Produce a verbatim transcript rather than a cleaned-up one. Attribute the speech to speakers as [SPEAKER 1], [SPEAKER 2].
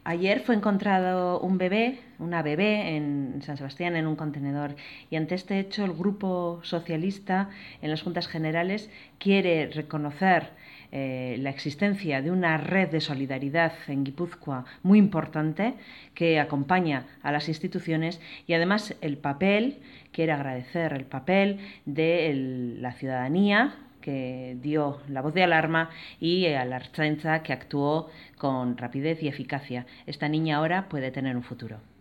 [SPEAKER 1] Ayer fue encontrado un bebé, una bebé en San Sebastián en un contenedor, y ante este hecho el Grupo Socialista en las Juntas Generales quiere reconocer eh, la existencia de una red de solidaridad en Guipúzcoa muy importante que acompaña a las instituciones, y además el papel, quiere agradecer el papel de el, la ciudadanía que dio la voz de alarma y a la Ertzaintza, que actuó con rapidez y eficacia. Esta niña ahora puede tener un futuro.